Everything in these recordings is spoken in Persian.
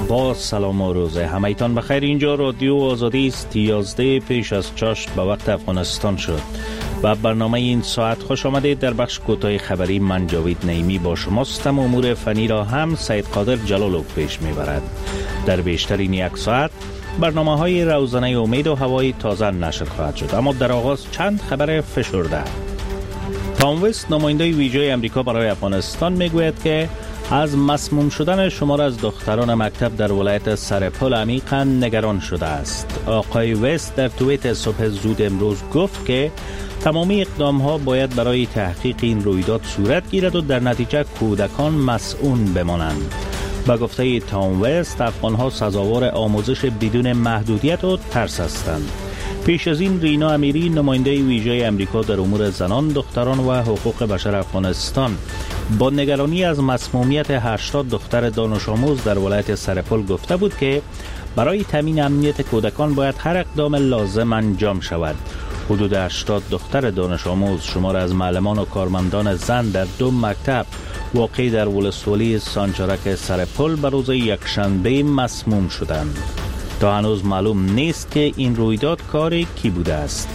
با سلام و روز همایتان بخیر. اینجا رادیو آزادی است. 11 پیش از چاشت به وقت افغانستان شد و برنامه این ساعت خوش آمدید. در بخش کوتاه خبری من جاوید نعیمی با شماستم. امور فنی را هم سید قادر جلالوف پیش میبرد. در بیشترین یک ساعت برنامه های روزانه امید و هوای تازه نشر خواهد شد، اما در آغاز چند خبر فشرده. تام وست نماینده ویژه امریکا برای افغانستان میگوید که از مسموم شدن شمار از دختران مکتب در ولایت سرپل عمیقاً نگران شده است. آقای وست در توییت صبح زود امروز گفت که تمامی اقدام‌ها باید برای تحقیق این رویداد صورت گیرد و در نتیجه کودکان مسئول بمانند. با گفته تام وست، افغان‌ها سزاوار آموزش بدون محدودیت و ترس هستند. پیش از این رینا امیری نماینده ویژه امریکا در امور زنان، دختران و حقوق بشر افغانستان با نگرانی از مسمومیت 80 دختر دانش آموز در ولایت سرپل گفته بود که برای تامین امنیت کودکان باید هر اقدام لازم انجام شود. حدود 80 دختر دانش آموز شمار از معلمان و کارمندان زن در 2 مکتب واقع در ولسوالی سانچارک سرپل به روز یکشنبه مسموم شدند. تا هنوز معلوم نیست که این رویداد کار کی بوده است.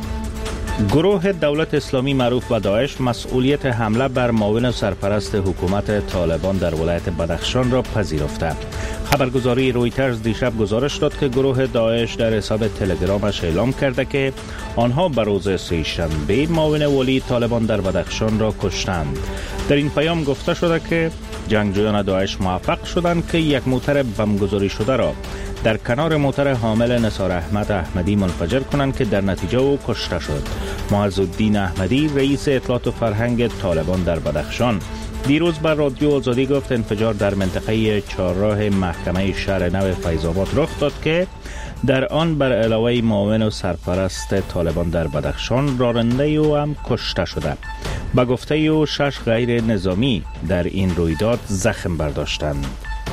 گروه دولت اسلامی معروف به داعش مسئولیت حمله بر معاون سرپرست حکومت طالبان در ولایت بدخشان را پذیرفته. خبرگزاری رویترز دیشب گزارش داد که گروه داعش در حساب تلگرامش اعلام کرده که آنها به روز سه‌شنبه معاون ولی طالبان در بدخشان را کشتند. در این پیام گفته شده که جنگجویان داعش موفق شدند که یک موتر بمبگذاری شده را در کنار موتر حامل نثار احمد احمدی منفجر کنند که در نتیجه او کشته شد. معز الدین احمدی رئیس اطلاعات و فرهنگ طالبان در بدخشان دیروز بر رادیو آزادی گفت انفجار در منطقه چهارراه محکمه شهر نو فیض‌آباد رخ داد که در آن بر علاوه معاون و سرپرست طالبان در بدخشان راننده او هم کشته شده. با گفته او 6 غیر نظامی در این رویداد زخم برداشتند.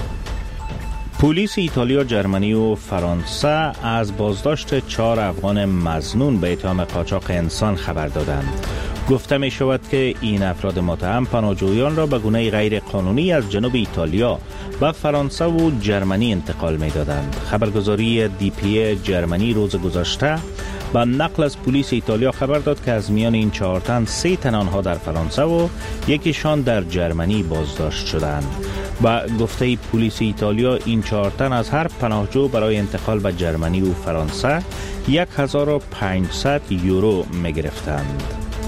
پلیس ایتالیا، جرمنی و فرانسه از بازداشت 4 افغان مظنون به اتهام قاچاق انسان خبر دادند. گفته می شود که این افراد متهم پناهجویان را به گونه غیر قانونی از جنوب ایتالیا به فرانسه و جرمنی انتقال می دادند. خبرگزاری دی.پی جرمنی روز گذشته با نقل از پلیس ایتالیا خبر داد که از میان این 4 تن 3 تن آنها در فرانسه و یکیشان در جرمنی بازداشت شدند. با گفته پلیس ایتالیا این 4 تن از هر پناهجو برای انتقال به جرمنی و فرانسه 1500 یورو می گرفتند.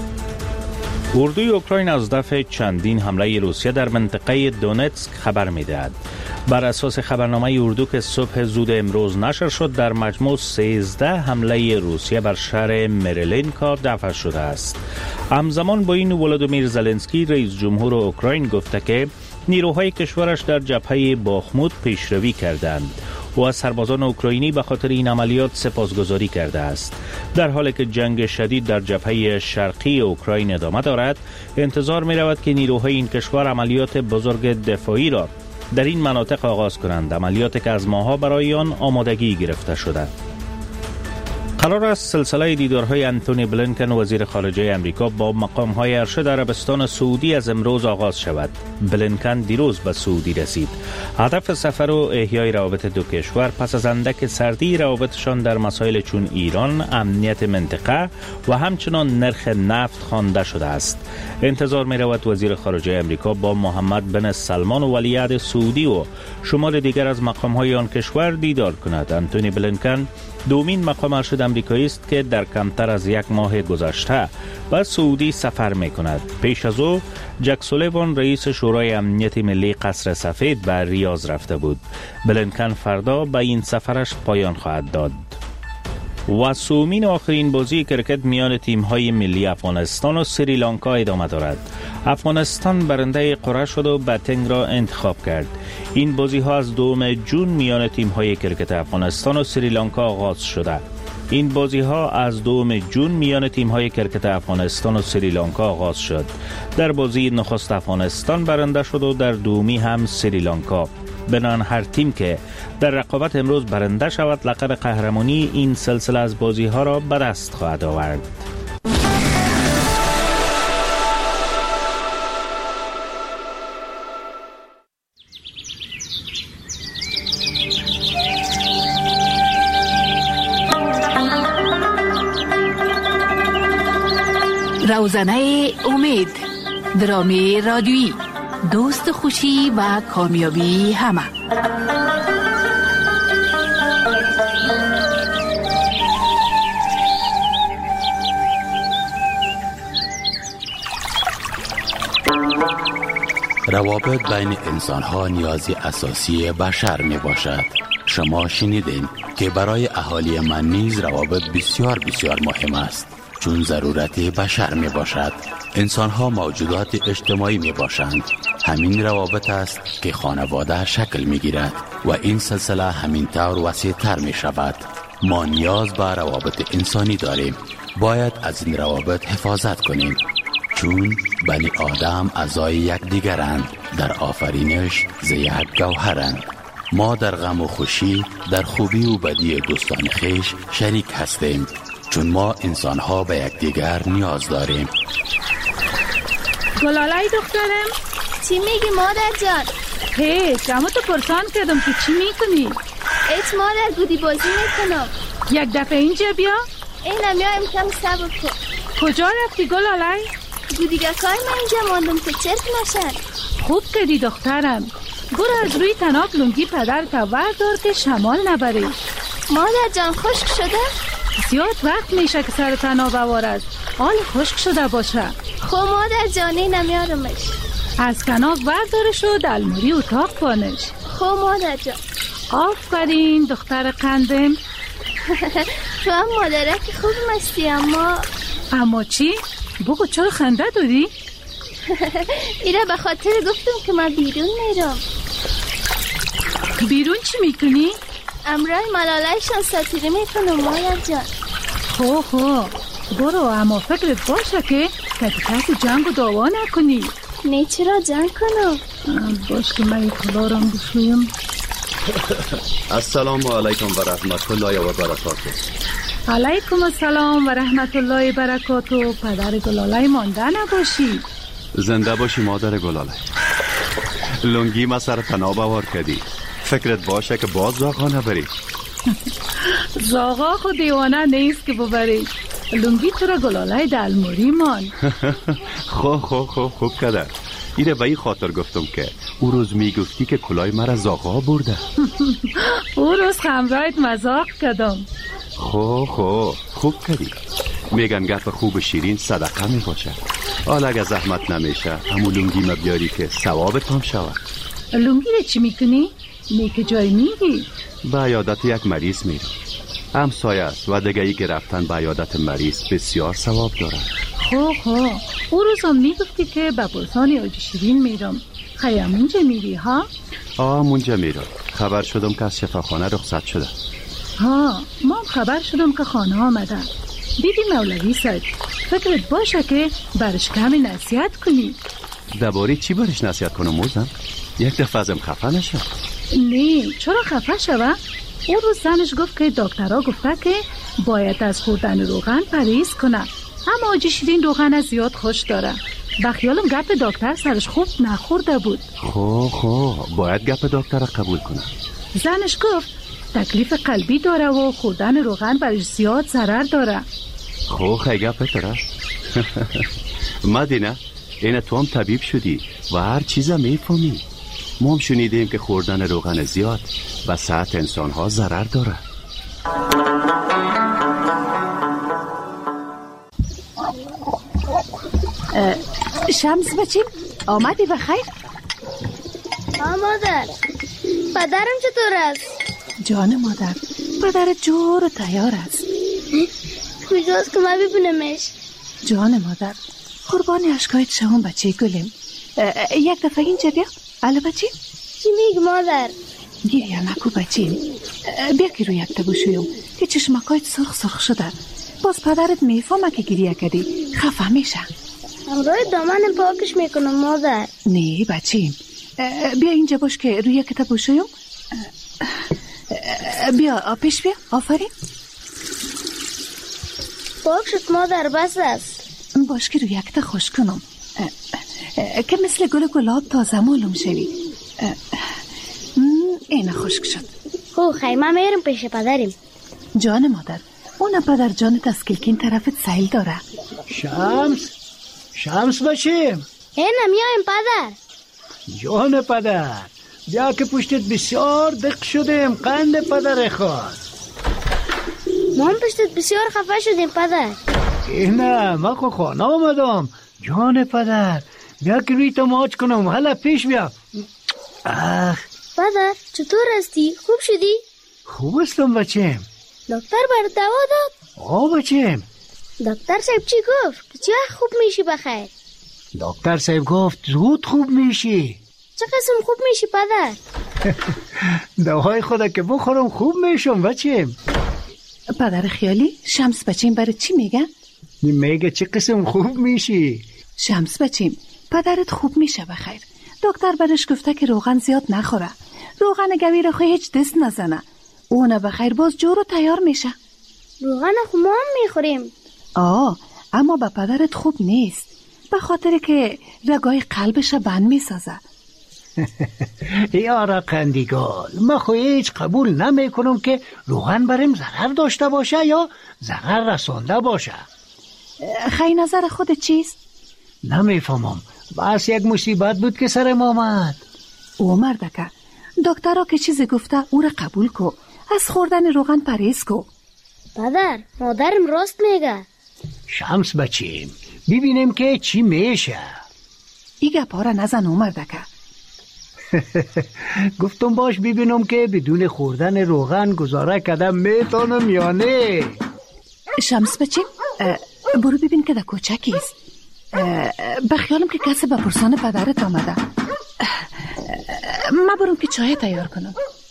اردوی اوکراین از دفع چندین حمله روسیه در منطقه دونتسک خبر می‌دهد. بر اساس خبرنامه اردو که صبح زود امروز نشر شد، در مجموع 13 حمله روسیه بر شهر مریلینکا دفع شده است. همزمان با این ولادیمیر زلنسکی رئیس جمهور اوکراین گفته که نیروهای کشورش در جبهه باخموت پیشروی کردند و از سربازان اوکراینی به خاطر این عملیات سپاسگزاری کرده است. در حالی که جنگ شدید در جبهه شرقی اوکراین ادامه دارد، انتظار می رود که نیروهای این کشور عملیات بزرگ دفاعی را در این مناطق آغاز کنند، عملیاتی که از ماه‌ها برای آن آمادگی گرفته شده. قرار است سلسله دیدارهای انتونی بلینکن وزیر خارجه امریکا با مقام‌های ارشد عربستان سعودی از امروز آغاز شود. بلینکن دیروز به سعودی رسید. هدف سفر و احیای روابط دو کشور پس از اندک سردی روابطشان در مسائل چون ایران، امنیت منطقه و همچنان نرخ نفت خوانده شده است. انتظار می رود وزیر خارجه امریکا با محمد بن سلمان و ولیعهد سعودی و شمار دیگر از مقام‌های آن کشور دیدار کند. انتونی بلینکن دومین مقام ارشد امریکایی است که در کمتر از 1 ماه گذشته به سعودی سفر می کند. پیش از او جک سولیوان رئیس شورای امنیت ملی قصر سفید به ریاض رفته بود. بلینکن فردا به این سفرش پایان خواهد داد. و سومین آخرین بازی کرکت میان تیم‌های ملی افغانستان و سریلانکا ادامه دارد. افغانستان برنده قرعه شد و بتنگ را انتخاب کرد. این بازی‌ها از 2 جون میان تیم‌های کرکت افغانستان و سریلانکا آغاز شده. این بازی‌ها از 2 جون میان تیم‌های کرکت افغانستان و سریلانکا آغاز شد. در بازی نخست افغانستان برنده شد و در دومی هم سریلانکا. بنان هر تیم که در رقابت امروز برنده شود لقب قهرمانی این سلسله از بازی‌ها را به دست خواهد آورد. روزنه امید، درامی رادیویی، دوست خوشی و کامیابی همه. روابط بین انسان‌ها نیازی اساسی بشر می باشد. شما شنیدین که برای اهالی من نیز روابط بسیار بسیار مهم است، چون ضرورت بشر می باشد. انسان‌ها موجودات اجتماعی می باشند. همین روابط است که خانواده شکل می گیرد و این سلسله همین طور وسیع‌تر می شود. ما نیاز به روابط انسانی داریم. باید از این روابط حفاظت کنیم، چون بنی آدم اعضای یکدیگرند، در آفرینش ز یک گوهرند. ما در غم و خوشی، در خوبی و بدی دوستان خویش شریک هستیم، چون ما انسان‌ها به یکدیگر نیاز داریم. گلالای دخترم، چی میگی مادر جان؟ هیچ، اما تو پرسان کردم که چی میکنی؟ ایت مادر گودی بازی میکنم. یک دفعه اینجا بیا. اینم یا کم صبر کن. کجا رفتی گلالای؟ گودیگه کار من اینجا ماندم که چرک نشن. خوب کردی دخترم. برو از روی تناب لنگی پدر که وردار که شمال نبری. مادر جان خشک شده؟ زیاد وقت میشه که سر تناب وارد حال خشک شده باشه. خب مادر جان اینم یارمش. از تناب وردارش و دلموری اتاق پانش. خب مادر جان. آفرین دختر قندم. تو هم مادره که خوب مستی. اما چی؟ بگو چرا خنده داری؟ ایره به خاطر گفتم که من بیرون میرم. بیرون چی میکنی؟ امرای ملالایشان ساتیره میکنم مادر جان. خو برو، اما فکرت باشه که کسی جنگ و دعوا نکنی. نه چرا جنگ کنم؟ باش که من کلارم بشویم. السلام علیکم و رحمت الله و برکاته. علیکم السلام و رحمت الله و برکاته. پدر گلالای مانده نباشی. زنده باشی مادر گلاله. لنگی ما سر تناب آور کردی. فکرت باشه که باز زاغا نبری. زاغا خود دیوانه نیست که ببری. لنگی تو را گلالای دلموری مان. خوب کده. ایره به این خاطر گفتم که او روز میگفتی که کلای مرا زاغا برده. او روز خمرایت مزاق کردم. خوب کردی. میگن گپ خوب شیرین صدقه می باشه. حالا اگه زحمت نمیشه همون لنگی ما بیاری که ثوابت هم شود. لنگی رو چی میکنی؟ که جای میگی؟ به عیادت یک مریض میرم. همسایه است و دیگه ای که رفتن به عیادت مریض بسیار ثواب داره. او روز هم میگفتی که به برسان آجی شیرین میرم. خیلی منجا میری ها؟ منجا میرم. خبر شدم که از شفاخانه رخصت شده. ما خبر شدم که خانه آمده. دیدی مولوی صاحب، فکرت باشه که برش کمی نصیحت کنی. درباره چی برش نصیحت کنم موزم؟ یک دفعه ازم خفه نشه. نه چرا خفه شوه؟ اون روز زنش گفت که دکترها گفته که باید از خوردن روغن پرهیز کنه، اما آجی شیرین روغن زیاد خوش داره. بخیالم گپ دکتر سرش خوب نخورده بود. باید گپ دکتر قبول کنه. زنش گفت تکلیف قلبی داره و خوردن روغن برش زیاد ضرر داره. خیلی گپ داره. مدینه اینه تو هم طبیب شدی و هر چیزا میفهمی. ما هم شنیدیم که خوردن روغن زیاد به صحت انسان ها ضرر داره. شمس بچیم آمدی بخیر؟ مادر پدرم چطور است؟ جان مادر پدر جور و تیار است. کجاست که ما ببینمش؟ جان مادر قربانی اشکایت شما بچه گلیم. یک دفعه اینجا بیا. الو بچه چی میگی مادر؟ گریه نکو بچه. بیا که روی یک تبوشویم که چشمکایت سرخ شده. باز پدرت میفهمه که گریه کردی خفه میشه. امروی دامن پاکش میکنم مادر. نه بچه بیا اینجا باش که روی یک تبوشویم. بیا پیش بیا. آفرین پاک شد مادر. بس است باش که روی یک خوش کنم که مثل گل گلاب تازه معلوم شوی. اینه خشک شد. خیمه میرم پیش پدریم. جان مادر اون پدر جانت از کلکین طرفت سیل داره. شمس شمس بچیم. اینم میایم پدر. جان پدر، بیا که پشتت بسیار دق شدیم. قند پدر خواست. ما هم پشتت بسیار خفه شدیم پدر. نه من خانه آمدم. جان پدر بیا که روی تو ماچ کنم. حالا پیش بیا. پدر چطور هستی؟ خوب شدی؟ خوب هستم بچیم. دکتر بر دوا داد؟ بچیم. دکتر صاحب چی گفت؟ که چه خوب میشی بخیر؟ دکتر صاحب گفت زود خوب میشی. چه قسم خوب میشی پدر؟ دواهای خدا که بخورم خوب میشم بچیم. پدر خیالی، شمس بچیم برای چی میگن؟ میگه چه قسم خوب میشی. شمس بچیم پدرت خوب میشه بخیر. دکتر برش گفته که روغن زیاد نخوره. روغن گوی رو هیچ دست نزنه. اونه بخیر باز جورو تیار میشه. روغن خو ما هم میخوریم. اما به پدرت خوب نیست. به خاطر که رگای قلبش بند میسازه. یارا قندیگال، من خو هیچ قبول نمیکنم که روغن بریم ضرر داشته باشه یا ضرر رسانده باشه. خیلی نظر خودت چیست؟ نمیفهمم. بس یک مصیبت بود که سرم آمد. او مردکه، دکترها که چیزی گفته او را قبول کو. از خوردن روغن پرهیز کو. پدر مادرم راست میگه. شمس بچیم ببینیم که چی میشه. ای گپا را نزن او مردکه. گفتم باش ببینم که بدون خوردن روغن گزاره کردم میتونم یا نه. شمس بچیم برو ببین که در کوچه کیست. بخیالم که کسی به پرسان پدرت آمده. من برم که چای تیار کنم.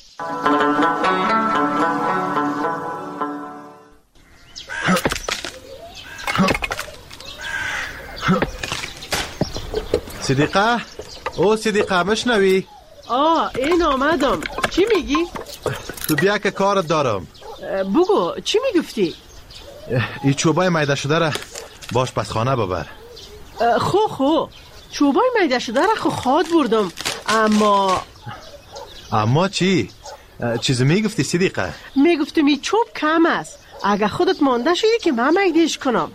صدیقه، او صدیقه مشنوی؟ این آمدم. چی میگی؟ تو بیا که کارت دارم. بگو چی میگفتی؟ این چوبای میده شده را باش پس خانه ببر. خو چوبای میده شده را خواد بردم. اما چی؟ چیزی میگفتی صدیقه؟ میگفتم این چوب کم است. اگه خودت مانده شدی که من میدهش کنم.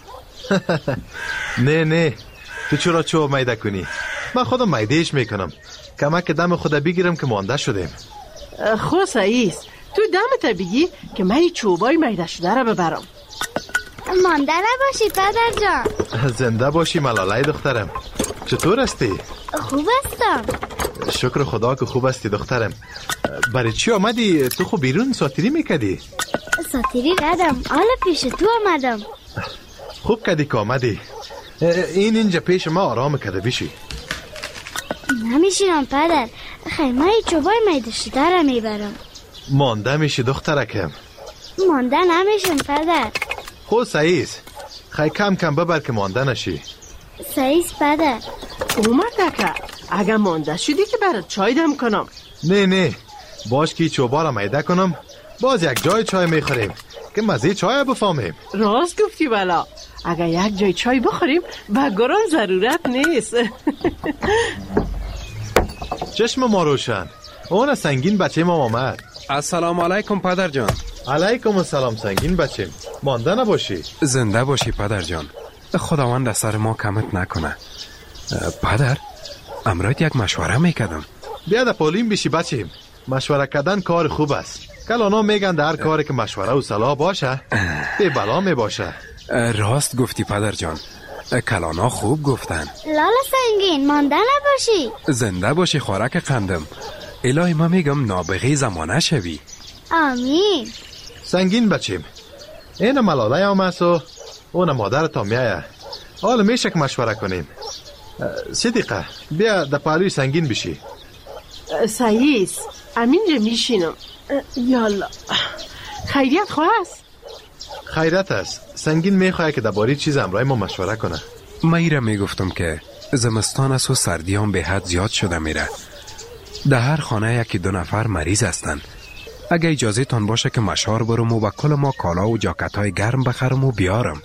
نه تو چرا چوب میده کنی؟ من خودم میدهش میکنم. کمک دم خدا بگیرم که مانده شدیم. خو سعیست تو دمت بگی که من این چوبای میده شده را ببرم. مانده نباشی پدر جان. زنده باشی ملالای دخترم. چطور هستی؟ خوب هستم. شکر خدا که خوب هستی دخترم. برای چی آمدی؟ تو خو بیرون ساتیری میکدی؟ ساتیری ندم، حالا پیش تو آمدم. خوب کدی که آمدی. اینجا پیش ما آرام کده بشی. نمیشینم پدر. خیمه چوبای میده شده را میبرم. مانده میشی دخترکم. مانده نمیشم پدر. خود سعیز خیلی کم ببر که مانده نشی. سعیز پدر. اومده که اگه مانده شدی که برات چای دم کنم. نه باش که چوبا را میده کنم. باز یک جای چای میخوریم که مزه چای بفهمیم. راست گفتی بلا. اگه یک جای چای بخوریم و گران ضرورت نیست. چشم ما روشن. اون سنگین بچه ما آمد. السلام علیکم پدر جان. علیکم السلام سنگین بچه. مانده نباشی. زنده باشی پدر جان. خداوند از سر ما کمت نکنه. پدر امروز یک مشوره میکردم. بیا در پولیم بشی بچیم. مشوره کردن کار خوب است. کلانا میگن در هر کاری که مشوره و صلاح باشه به بلا می باشه. راست گفتی پدر جان. کلانا خوب گفتن. لالا سنگین مانده نباشی. زنده باشی خوراک قندم. الهی ما میگم نابغه زمانه شوی. آمین. سنگین بچیم این ملاله آمد و اون مادرتا میایه. حالا میشه که مشوره کنیم. صدیقه بیا در پهلوی سنگین بشی. سعیز امینجا میشینم. یالا خیریت خواست؟ خیرت است. سنگین میخواه که درباره چیز امرای ما مشوره کنه. من ایره میگفتم که زمستان است و سردی هم به حد زیاد شده میره. در هر خانه یکی دو نفر مریض هستن. اگه اجازه تان باشه که مشوار برم و کل ما کالا و جاکت های گرم بخرم و بیارم.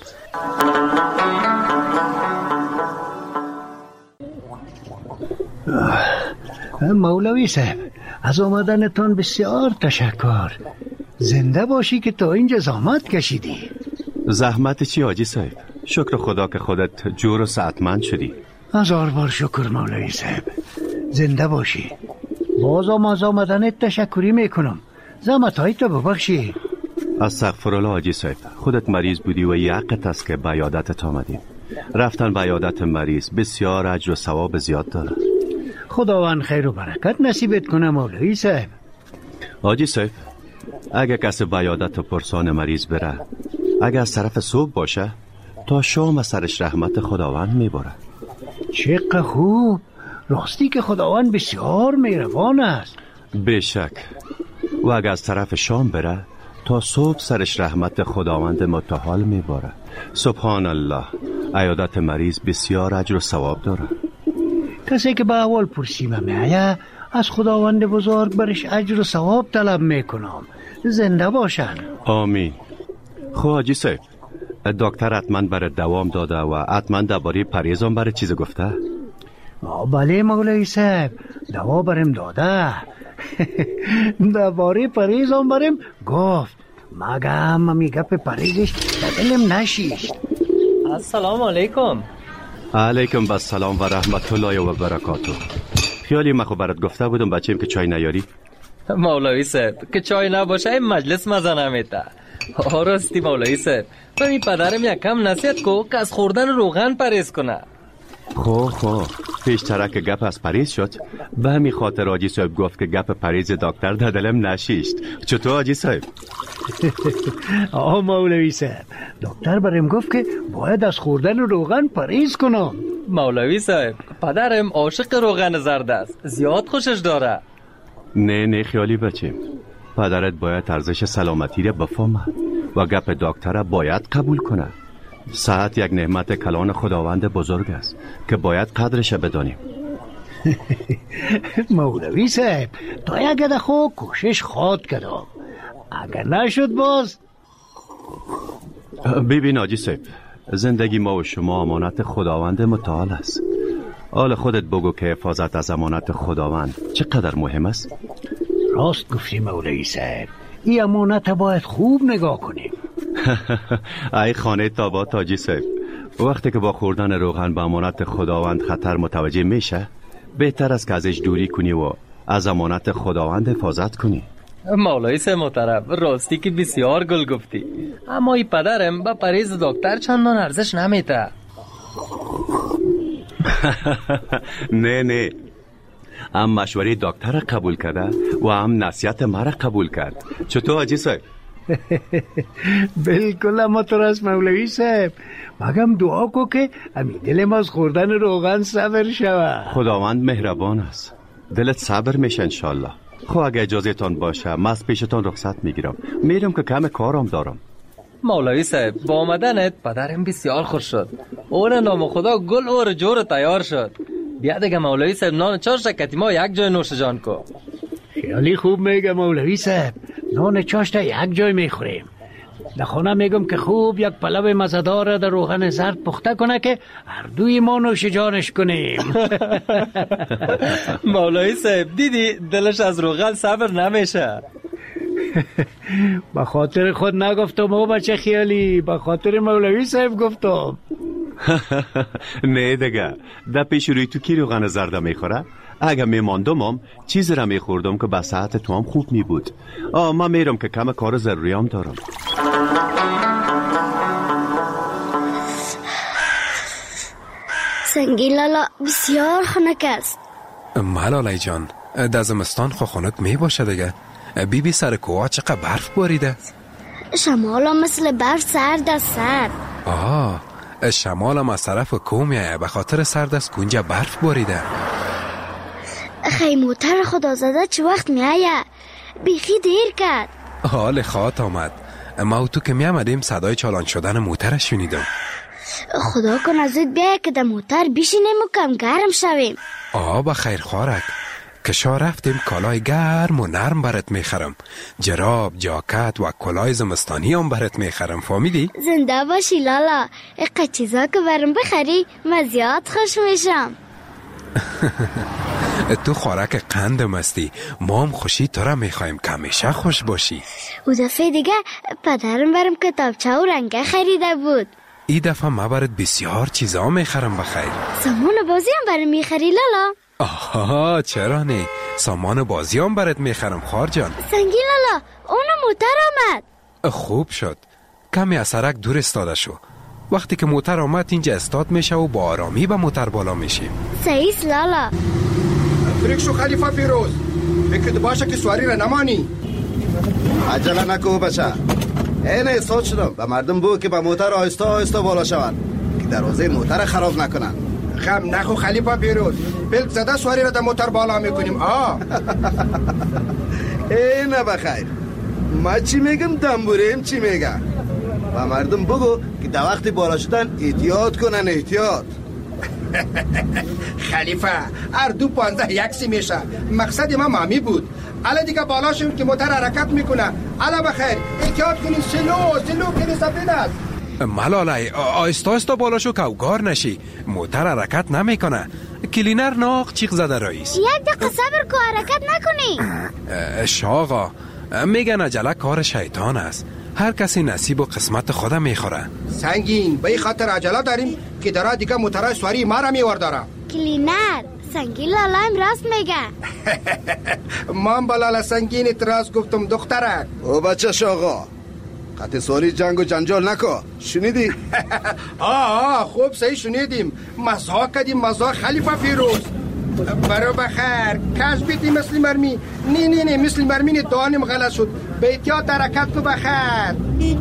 مولوی صاحب از آمدنتان بسیار تشکر. زنده باشی که تا اینجا زحمت کشیدی. زحمت چی حاجی صاحب؟ شکر خدا که خودت جور و سعتمند شدی. 1000 بار شکر مولوی صاحب. زنده باشی. بازم از آمدنت تشکری میکنم. زحمتهایت رو ببخشی. استغفرالله حاجی صاحب، خودت مریض بودی و یقت است که به عیادتت آمدیم. رفتن به عیادت مریض بسیار اجر و ثواب زیاد داره. خداوند خیر و برکت نصیبت کنه مولوی صاحب. حاجی صاحب، اگه کسی به عیادت و پرسان مریض بره، اگه از طرف صبح باشه تا شام سرش رحمت خداوند میبره. چقدر خوب. راستی که خداوند بسیار مهربان است. بشک. و اگه از طرف شام بره تا صبح سرش رحمت خداوند متعال میباره. سبحان الله. عیادت مریض بسیار اجر و ثواب داره. کسی که به اول پرسیمه میایه از خداوند بزرگ برش اجر و ثواب طلب میکنم. زنده باشن. آمین. خب حاجی صاحب، دکتر حتما برای دوام داده و حتما درباره پرهیزم برای چیز گفته؟ بله مولوی صاحب، دوا برم داده. درباره پرهیزم برم گفت. مگه هم گپ پرهیزش دلم نشیشت. السلام علیکم. علیکم السلام و رحمت الله و برکاته. خیالی من خب برات گفته بودم بچه‌ام که چای نیاری. مولوی صاحب که چای نباشه این مجلس مزه نمیده. راستی مولوی صاحب، به می پدرم یکم نصیحت کو که از خوردن روغن پرهیز کنه. خب پیشتر که گپ از پرهیز شد، به همین خاطر حاجی صاحب گفت که گپ پرهیز دکتر در دلم نشیشت. چطور حاجی صاحب؟ مولوی صاحب، دکتر برام گفت که باید از خوردن روغن پرهیز کنم. مولوی صاحب، پدرم عاشق روغن زرد است، زیاد خوشش داره. نه خیالی بچیم، پدرت باید ارزش سلامتی را بفهمه و گپ دکتر باید قبول کنه. صحت یک نعمت کلان خداوند بزرگ است که باید قدرش بدانیم. مولوی صاحب، تا یک دخو کوشش خواد کردم. اگر نشد باز. ببین حاجی صاحب، زندگی ما و شما امانت خداوند متعال است. حال خودت بگو که حفاظت از امانت خداوند چقدر مهم است. راست گفتی مولوی صاحب، این امانت باید خوب نگاه کنیم. ای خانه تابات حاجی صاحب، وقتی که با خوردن روغن به امانت خداوند خطر متوجه میشه، بهتر است که ازش دوری کنی و از امانت خداوند حفاظت کنی. مولوی صاحب محترم، راستی که بسیار گل گفتی، اما این پدرم با پرهیز دکتر چندان ارزش نمیده. نه هم مشوره دکتر قبول کرده و هم نصیحت مرا قبول کرد. چطور حاجی صاحب؟ بالکل اما تو راست مولوی صاحب. مگم دعا کو که امی دلم از خوردن روغن صبر شود. خداوند مهربان است، دلت صبر میشه انشالله. خب اگه اجازه تان باشه من از پیشتان رخصت میگیرم، میرم که کم کارم دارم. مولوی صاحب، با آمدنت پدرم بسیار خوش شد. اون نام خدا گل اور جور تیار شد. بیا دیگه مولوی صاحب، نان چاش شکتی ما یک جای نوش جان کو. خیلی خوب میگه مولوی صاحب، نان چاشت یک جای میخوریم. در خانه میگم که خوب یک پلو مزه‌دار در روغن زرد پخته کنه که هر دوی ما نوش جانش کنیم. مولوی صاحب دیدی دلش از روغن صبر نمیشه. به خاطر خود نگفتم او بچه خیالی، به خاطر مولوی صاحب گفتم. نه دیگه، در پیش روی تو کی روغن زرد میخوره؟ اگه میماندم چیزی را میخوردم که به صحت تو هم خوب میبود. من میرم که کم کار ضروریام دارم. سنگی لالا بسیار خنک است. ملالای جان، در زمستان خونت می باشه دیگه. بی سر کوه چقدر برف باریده. شمال هم مثل برف سرد است سرد. شمال هم از طرف کوه میایه، به خاطر سرد است کنجا برف باریده. خیموتر خدا زده چه وقت میایه؟ بیخی دیر کرد. حال خوات آمد. ما و تو که میامدیم صدای چالان شدن موتر شنیدم. خدا کن زود بیایه که در موتر بشینیم و کم گرم شویم. با خیر خوارک کشا رفتیم کالای گرم و نرم برات میخرم. جراب، جاکت و کلای زمستانی هم برات میخرم. فهمیدی؟ زنده باشی لالا. اقا چیزا که برام بخری من زیاد خوش میشم. تو خوراک قندم هستی، ما هم خوشی تو را میخوایم که همیشه خوش باشی. او دفعه دیگه پدرم برام کتابچه و رنگه خریده بود. این دفعه ما برات بسیار چیزا میخرم بخیر. سامان بازی هم برای میخری لالا؟ آها چرا نه، سامان بازی هم برات میخرم خار جان. سنگی لالا اون موتر آمد. خوب شد، کمی از سرک دور استاده شو. وقتی که موتر آمد اینجا استاد میشه و با آرامی به موتر بالا میشیم. سعیس لالا. فریک شو خلیفه پیروز، فکرت باشه که سواری را نمانی. عجله نکو بچه، این احساس شدم به مردم بگو که به موتر آهسته آهسته بالا شوند که دروازه موتر خراب نکنن. خم نخو خلیفه پیروز، پلک زده سواری را در موتر بالا میکنیم. نه بخیر، ما چی میگم دنبوریم چی میگم. و مردم بگو که در وقت بالا شدن احتیاط کنن، احتیاط. خلیفه هر 2:15 میشه. مقصد ما مامی بود. الا دیگه بالا شیم که موتر حرکت میکنه. الا بخیر احتیاط کنین. سلو که سفید است. ملالای آهسته آهسته بالا شو که اوگار نشی، موتر حرکت نمیکنه. کلینر ناق چیق زده رئیس. یک دقیقه صبر کو، حرکت نکنی. شاغا میگن عجله کار شیطان است، هر کسی نصیب و قسمت خودم میخوره. سنگین به این خاطر عجله داریم که درا دیگه موترهای سواری ما را میورداره. کلینر سنگین لالا هم راست میگه. من با لالا سنگین راست گفتم دخترک. او بچه شاغا قطع سواری جنگ و جنجال نکو، شنیدی؟ خوب صحیح شنیدیم. مزاق کدیم مزاق خلیفه فیروز. برو بخیر کش بیتی مثل مرمی. نه مثل مرمی دانم غلط شد. به احتیاط حرکت کو بخیر.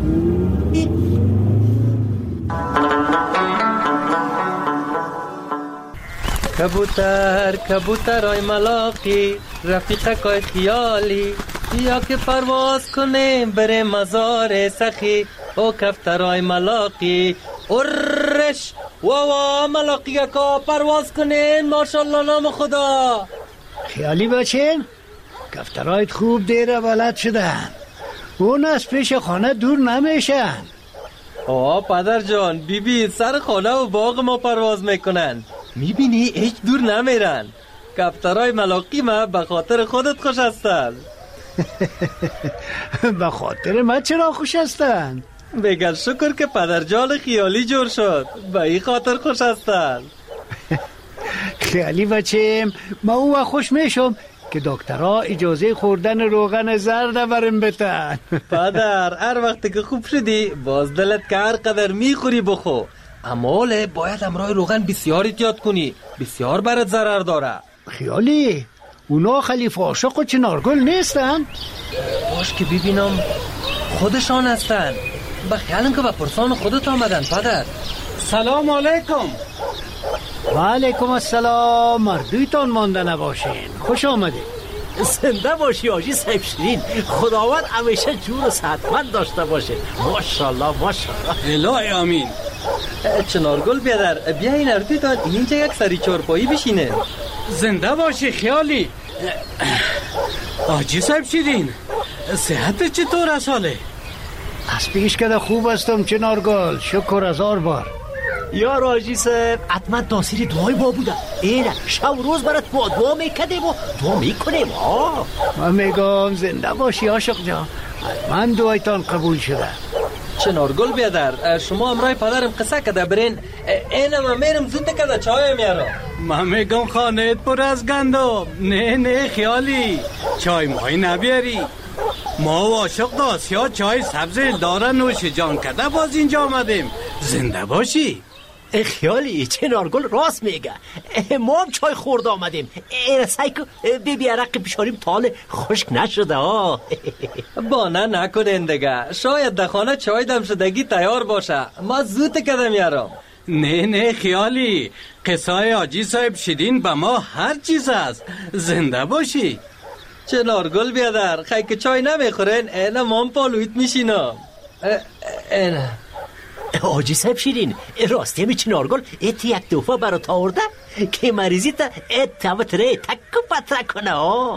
کبوتر آی ملاقی رفیقه کای خیالی، یا که پرواز کنیم بره مزار سخی. او کفترای ملاقی ارش واوا ملاقی که پرواز کنین ماشاءالله نام خدا. خیالی بچین کفترایت خوب دیره بلد شدن، اون از پیش خانه دور نمیشن. پدر جان بیبی سر خانه و باغ ما پرواز میکنن، میبینی هیچ دور نمیرن. کفترای ملاقی ما به خاطر خودت خوش هستن. به خاطر من چرا خوش هستن؟ بگل شکر که پدر جان خیالی جور شد، به این خاطر خوش هستن. خیالی بچیم ما اون خوش میشم که دکترها اجازه خوردن روغن زرد برم بتن. پدر هر وقت که خوب شدی باز دلت که هر قدر میخوری بخو، اما باید امرای روغن بسیار احتیاط کنی، بسیار برات ضرر داره. خیالی اونا خلیفه عاشق و چنارگل نیستن؟ باش که ببینم خودشان هستن. بخیالم که با پرسان خودت آمدن. پدر سلام علیکم. و علیکم السلام. مردویتان مانده نباشین، خوش آمدید. زنده باشی آجی صاحب شیرین، خداوند همیشه جور و صحتمند داشته باشه. ماشاءالله ماشاءالله. الهی آمین. چنارگل بیادر بیا این اردویتان اینجا یک سری چارپایی بشینه. زنده باشی خیالی. آجی صاحب شیرین صحت چطور است حاله؟ از پیش کده خوب هستم چنارگل، شکر هزار بار. یا راجی صاحب حتما تاثیر دعای با بوده. ایره شب روز برات با دعا میکدیم و دعا میکنیم. من میگم زنده باشی عاشق جان، من دعایتان قبول شده. چنارگل بیادر شما امرای پدرم قصه کده برین، اینم میرم زود کده چای میارم. من میگم خانهت پر از گندم. نه خیالی چای ماهی نبیاری. ما و عاشق داسیا چای سبز داره نوش جان کده باز اینجا آمدیم. زنده باشی. خیالی چنارگل راست میگه، ما هم چای خورد آمدیم. این سایکو ببی عرق پیشاریم تال خشک نشده. بانه نکنین دیگه، شاید در خانه چای دم شدگی تیار باشه، ما زود کده میارم. نه خیالی قصای آجی صاحب شیرین به ما هر چیز است. زنده باشی. چنارگل بیادر خیلی که چای نمیخورین اینه من پالویت میشینم. اینه آجی صاحب شیرین راستی می چنارگل ایت یک دفعه برات آورده که مریضی تا ایت تمتره تکو پتره کنه.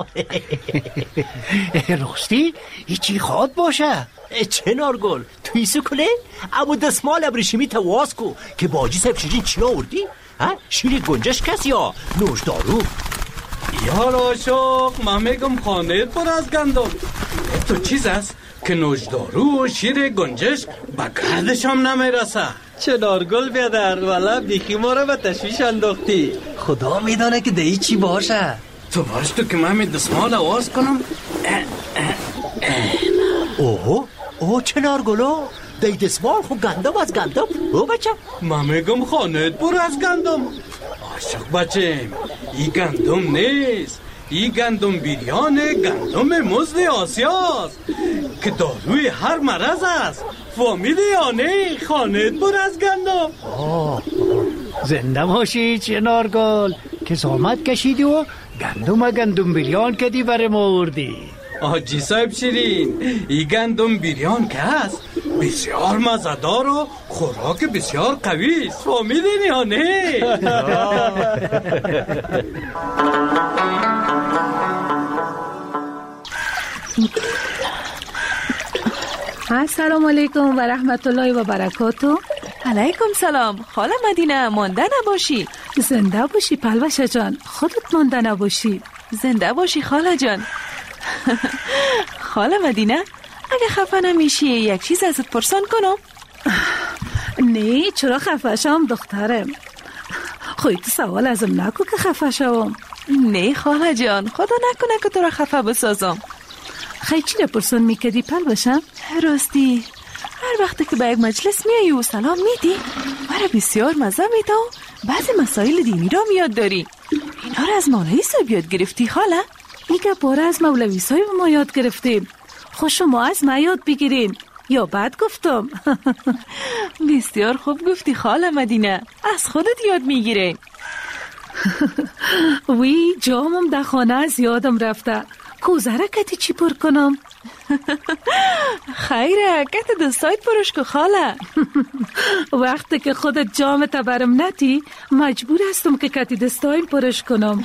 راستی ایچی خواد باشه؟ چنارگل تویسو کنه اما دستمال ابریشمی تا واز کو که با آجی صاحب شیرین چی آوردی؟ شیر گنجش کسی یا نوش دارو؟ یا راشق من میگم خانه پر از گندم. تو چیز است که نوشدارو و شیر گنجش به گردش هم نمیرسه. چنارگل بیادر، والا بیخی ما را به تشویش انداختی. خدا میدانه که دهی چی باشه. تو باش تو که من می دستمال آواز کنم. اوه چنارگلو دی دستمال خو گندم از گندم. او بچه من میگم خانت برو از گندم. عاشق بچم، این گندم نیست، این گندم بیریانه، گندم مزد آسیاست که داروی هر مرض است. فهمیدی یا نه؟ خانت برو از گندم. زنده باشی چنارگل که زحمت کشیدی و گندم بیریان کدی برای ما آوردی. آجی صاحب شیرین، این گندم بیریان که هست بسیار مزدار و خوراک بسیار قوی است. فهمیدین یا نه؟ السلام علیکم و رحمت الله و برکاته. علیکم سلام. خاله مدینه مانده نباشی. زنده باشی پلوشه جان، خودت مانده نباشی. زنده باشی خاله جان. خاله مدینه اگه خفه نمیشی یک چیز ازت پرسان کنم؟ نه چرا خفه شم دخترم؟ خودت سوال ازم نکو که خفه شوم. نه خاله جان، خدا نکنه که تو را خفه بسازم. خیلی چی را پرسان میکردی پلوشم؟ راستی هر وقتی که به یک مجلس میایی و سلام میدی مرا بسیار مزه میده و بعضی مسائل دینی را میاد داری. اینا را از مولوی صاحب یاد گرفتی خاله؟ میگه باره از مولوی صاحب ما یاد گرفتیم. خود شما از ما یاد بگیرین یا بعد گفتم؟ بسیار خوب گفتی خاله مدینه، از خودت یاد میگیرین. وی جامم در خانه از یادم رفته. کوزه کتی چی پر کنم؟ خیره کت دستایت پرش که خاله. وقتی که خودت جامت برم نتی مجبور هستم که کتی دستایم پرش کنم.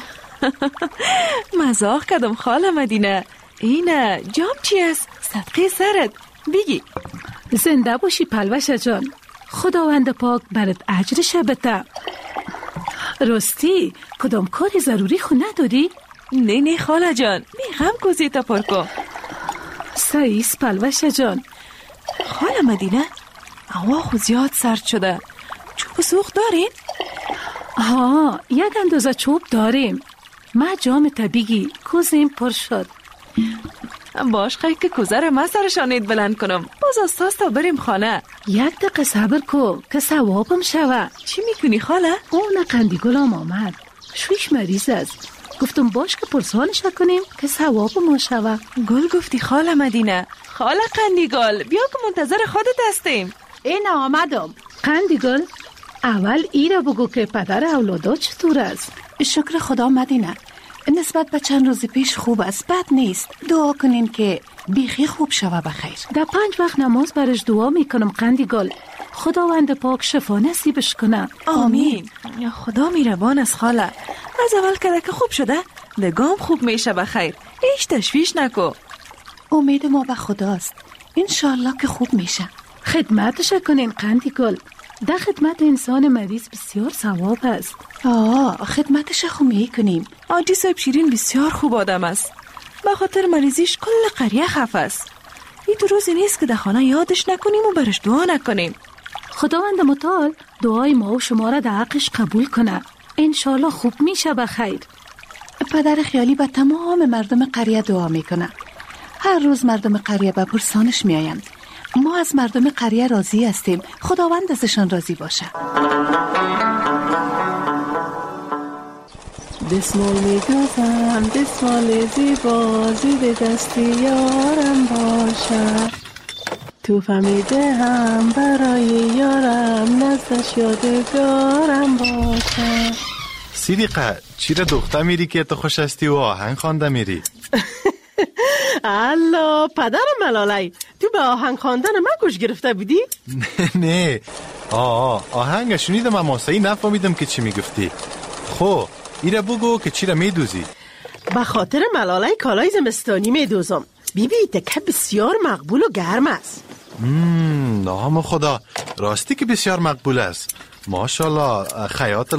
مزاق کردم خاله مدینه. اینه جام چی است؟ صدقه سرت بگی. زنده باشی پلوشه جان، خداوند پاک برات اجرش بده. راستی کدام کاری ضروری خو نداری؟ نه خاله جان، میخوام کوزیتا پر کن. سعیس پلوشه جان. خاله مدینه هوا خو زیاد سرد شده، چوب سوخت دارین؟ ها یک اندازه چوب داریم. ما جام طبیعی کوزیم پر شد. باش خیلی که کوزه را من سرشانید بلند کنم. باز استاز تا بریم خانه. یک دقیقه صبر کو که ثوابم شوه. چی میکنی خاله؟ اون قندیگلم آمد، شویش مریض است. گفتم باش که پرسانش کنیم که ثوابم شوه. گل گفتی خاله مدینه. خاله قندیگل بیا که منتظر خودت هستیم. این آمدم. قندیگل اول ایره بگو که پدر اولادات چطور است؟ شکر خدا مدینه، نسبت به چند روز پیش خوب است، بد نیست. دعا کنین که بیخی خوب شوه بخیر. در 5 وقت نماز برش دعا میکنم قندیگل، خداوند پاک شفا نصیبش کنه. آمین. خدا میربان است خاله. از اول که خوب شده دگام خوب میشه بخیر. هیچ تشویش نکو. امید ما به خداست، انشالله که خوب میشه. خدمتش کنین قندیگل، در خدمت انسان مریض بسیار ثواب است. خدمتش خو میکنیم. آجی صاحب شیرین بسیار خوب آدم است. به خاطر مریضیش کل قریه خفه است. این تو روزی نیست که در خانه یادش نکنیم و برش دعا نکنیم. خداوند متعال دعای ما و شما را در حقش قبول کنه. انشالله خوب میشه بخیر. پدر خیالی به تمام مردم قریه دعا میکنه. هر روز مردم قریه به پرسانش میاین. ما از مردم قریه راضی هستیم، خداوند ازشان راضی باشه. دستمال میگذم، دستمال زیبا، زیر دستی یارم باشه. تو فهمیده هم برای یارم، نزدش یادگارم باشه. صدیقه چرا دختر میری که تو خوش هستی و آهنگ خوانده میری؟ الله پدرم ملالای، تو به آهنگ خواندن من گوش گرفته بودی؟ نه آهنگ شنیدم اما صحیح نفهمیدم که چی میگفتی. خب ایره بگو که چی را میدوزی؟ به خاطر ملالای کالای زمستانی میدوزم. بیبی تکه بسیار مقبول و گرم است. نام خدا، راستی که بسیار مقبول است. ماشاءالله خیاط